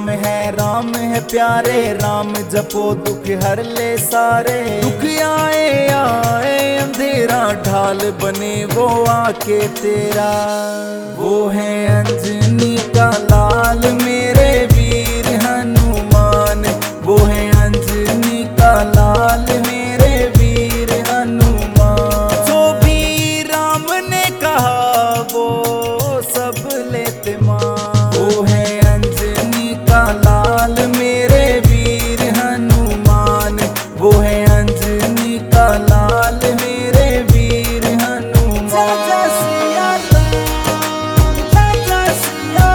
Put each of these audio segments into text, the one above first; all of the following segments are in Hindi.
राम है प्यारे, राम जपो दुख हर ले सारे। दुख आए आए अंधेरा ढाल बने वो आके तेरा। वो है अंजनी का लाल मेरे वीर हनुमान, वो है अंजनी का लाल मेरे वीर हनुमान। जो भी राम ने कहा वो सब लेते मान। वो है अंजनी का लाल मेरे वीर हनुमान, वो है अंजनी का लाल मेरे वीर हनुमान। जय सिया राम, जय सिया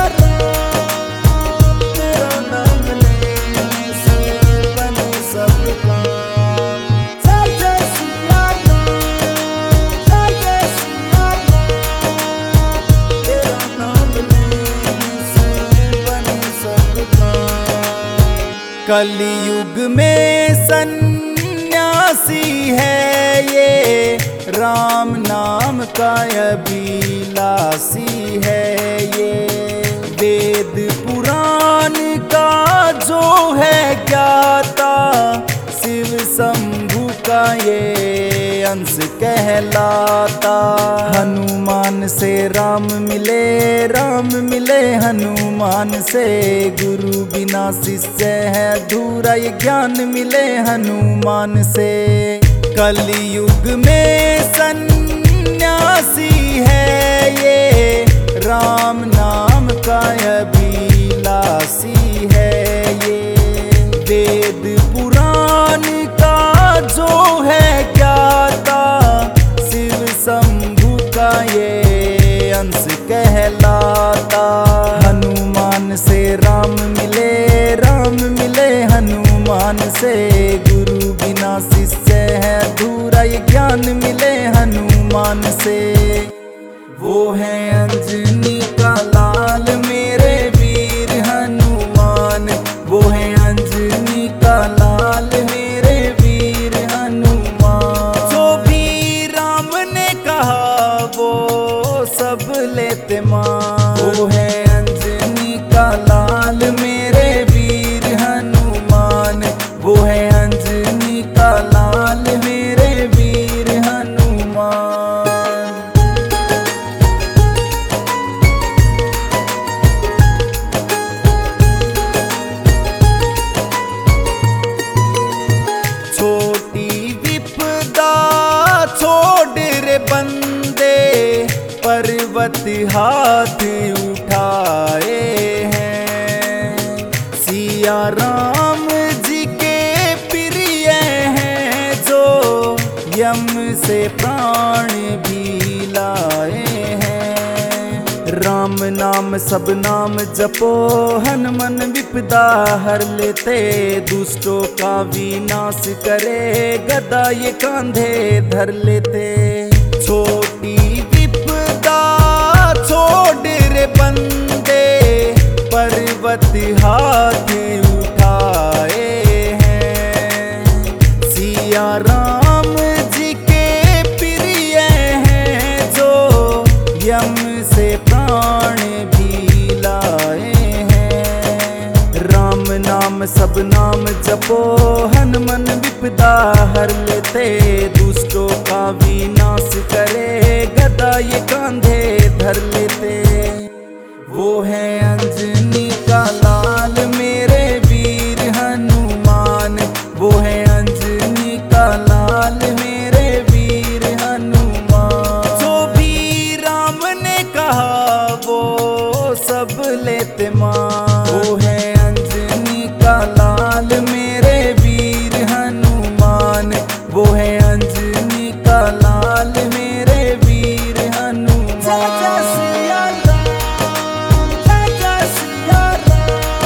राम, तेरा नाम लेने से बने सब काम। जय सिया राम, जय सिया राम, तेरा नाम लेने से बने सब काम। कलयुग में सन्यासी है ये, राम नाम का अभिलाषी है ये। वेद पुराण का जो है ज्ञाता, शिव शंभु का ये अंश कहलाता। हनुमान से राम मिले, राम मिले हनुमान से। गुरु बिना शिष्य है अधूरा, ये ज्ञान मिले हनुमान से। कलयुग में सन्यासी है ये, राम नाम का अभिलाषी है ये। वेद पुराण का जो है ज्ञाता, शिव शंभु का ये अंश कहलाता। हनुमान से राम मिले, राम मिले हनुमान से। गुरु बिना शिष्य है अधूरा, ये ज्ञान मिले हनुमान से। वो है अंजनी का लाल मेरे वीर हनुमान, वो है अंजनी का लाल मेरे वीर हनुमान। जो भी राम ने कहा वो सब लेते मान। वो है अंजनी का लाल मेरे वीर हनुमान, वो है अंजनी का लाल मेरे वीर हनुमान। छोटी विपदा छोड़ रे बंदे, पर्वत हाथ उठाए हैं। सिया राम जी के प्रिय हैं जो, यम से प्राण भी लाए हैं। राम नाम सब नाम जपो, हनुमान विपदा हर लेते। दुष्टों का विनाश करे, गदा ये कांधे धर लेते। छोटी विपदा छोड़ रे बंदे, पर्वत हाथ उठाए हैं। सिया राम जी के प्रिय हैं जो, यम से प्राण भी लाए हैं। राम नाम सब नाम जपो, हनुमान विपदा हर लेते। दुष्टों का विनाश करे, गदा ये कांधे धर लेते। वो है अंजनी का लाल मेरे वीर हनुमान, वो है अंजनी का लाल मेरे वीर हनुमान। जो भी राम ने कहा वो सब लेते मान। वो है अंजनी का लाल मेरे वीर हनुमान, वो है अंजनी का लाल मेरे वीर हनुमान। जय सिया राम, जय सिया राम,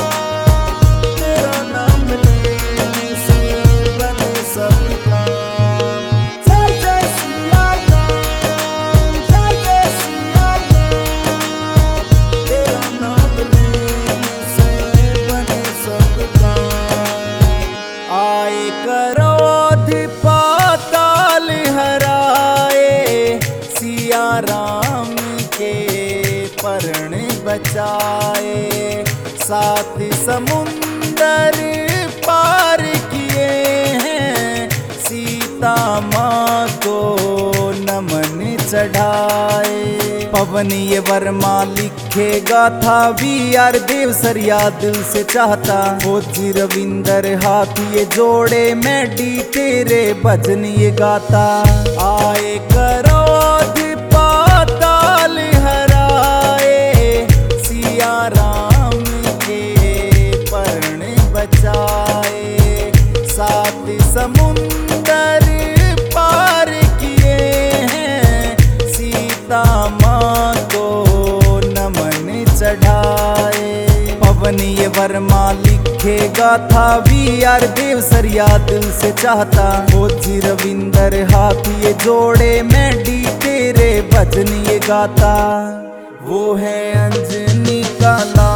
सात समुंदर पार किए हैं, सीता माँ को नमन चढ़ाए। पवन ये वर्मा लिखेगा था VR देवसरिया दिल से चाहता, फौजी रविंदर हाथ ये जोड़े मैडी तेरे भजन ये गाता। आए क्रोध पाताल हराए, सिया राम के पर्ण बचाए। सात समुंदर पार किए हैं, सीता माँ को नमन चढ़ाए। पवन ये वर्मा लिखेगा था VR देवसरिया दिल से चाहता, फौजी रविंदर हाथ ये जोड़े मैडी तेरे भजन ये गाता। वो है अंजनी का लाल